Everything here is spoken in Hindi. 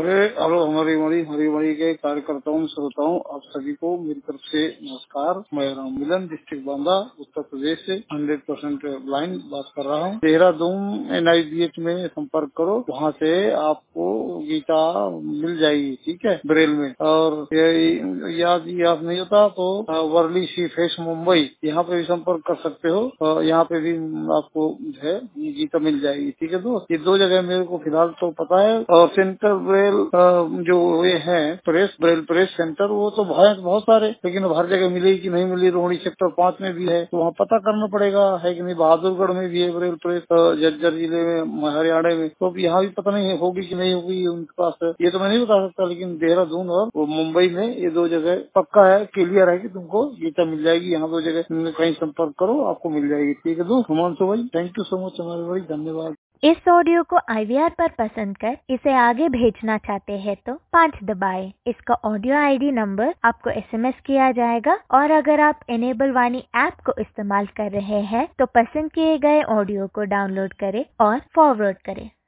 अरे हेलो हमारी मणि के कार्यकर्ताओं श्रोताओं, आप सभी को मेरी तरफ से नमस्कार। मैं राम मिलन, डिस्ट्रिक्ट बांदा, उत्तर प्रदेश से 100% ब्लाइंड बात कर रहा हूँ। देहरादून NIBH में संपर्क करो, वहाँ से आपको गीता मिल जाएगी, ठीक है, ब्रेल में। और याद नहीं होता तो वर्ली सी फेस मुंबई, यहाँ पे भी संपर्क कर सकते हो। यहाँ पे भी आपको जो है गीता मिल जाएगी, ठीक है दोस्त। ये 2 जगह मेरे को फिलहाल तो पता है। और सेंटर ब्रेल जो ये है ब्रेल प्रेस सेंटर, वो तो बहुत सारे, लेकिन हर जगह मिलेगी कि नहीं मिली। रोहिणी सेक्टर 5 में भी है, तो वहाँ पता करना पड़ेगा है कि नहीं। बहादुरगढ़ में भी है ब्रेल प्रेस, झज्जर जिले में, हरियाणा में। तो यहाँ भी पता नहीं होगी कि नहीं होगी उनके पास, ये तो मैं नहीं बता सकता। लेकिन देहरादून और मुंबई में ये 2 जगह पक्का है, क्लियर है कि तुमको गीता मिल जाएगी। यहाँ 2 जगह कहीं संपर्क करो, आपको मिल जाएगी, ठीक है दोस्त। हिमांशु भाई, थैंक यू सो मच, हमारे भाई, धन्यवाद। इस ऑडियो को IVR पर पसंद कर इसे आगे भेजना चाहते हैं तो 5 दबाएं। इसका ऑडियो ID नंबर आपको SMS किया जाएगा। और अगर आप इनेबल वाणी ऐप को इस्तेमाल कर रहे हैं तो पसंद किए गए ऑडियो को डाउनलोड करें और फॉरवर्ड करें।